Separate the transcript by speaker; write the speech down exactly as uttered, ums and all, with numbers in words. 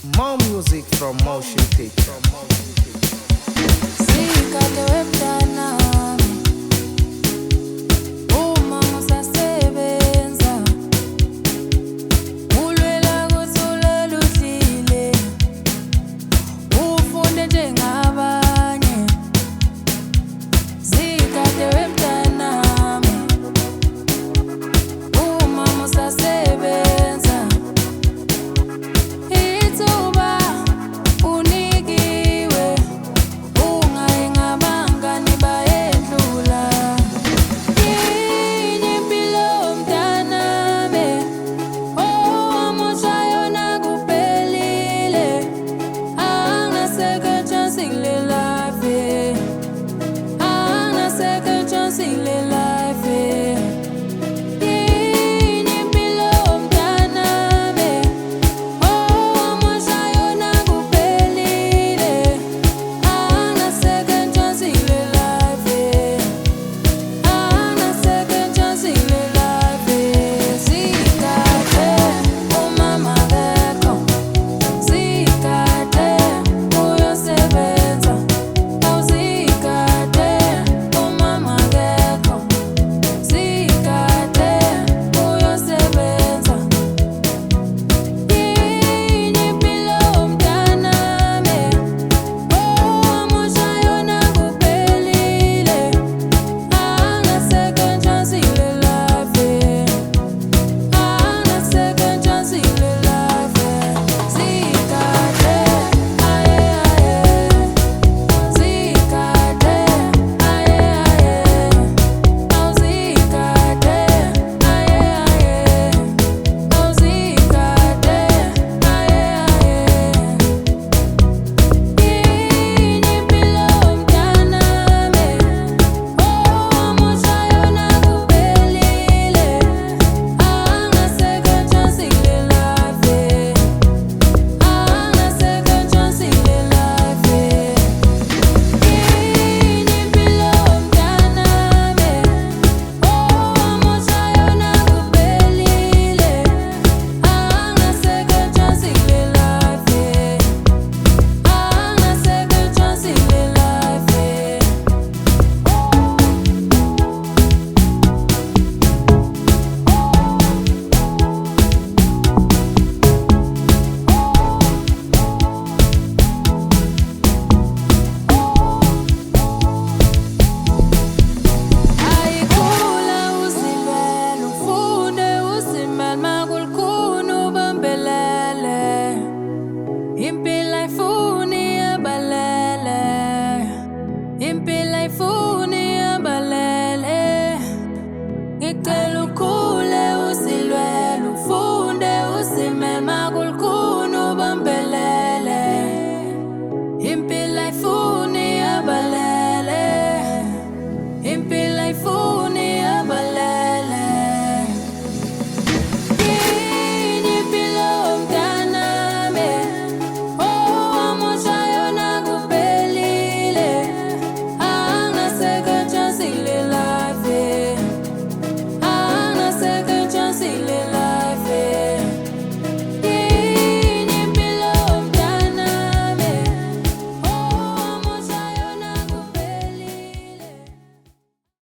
Speaker 1: More music from Motion Picture.
Speaker 2: Sikade webdanami uma usasebenza ulwela kuthi udlile ufunde njengabanye. Sikade webdanami uma usasebenza ithuba unikiwe ungayengabangani bayedlula. Yini impilo mntanami owamosha yona kuphelile anginaseke chance kule life anginaseke chance kule life. Yini impilo mntanami owamosha yona kuphelile anginaseke chance kule life anginaseke chance kule life. Sikade umama akekho sikade uyosebenza awusikade umama akekho sikade uyosebenza. Yini impilo mntanami owamosha yona kuphelile anginaseke chance kule life anginaseke chance kule life. Sikade aye aye sikade aye aye awusikade aye aye awusikade aye aye. Yini impilo mntanami owamosha yona kuphelile anginaseke chance kule life anginaseke chance kule life. Yini impilo mntanami owamosha yona kuphelile anginaseke chance kule life anginaseke chance kule life. Ayikhula uzilwele ufunde uzimele makulukhuni ubambelele. Impilo ayifuni abalele impilo ayifuni abalele ngicela ukhule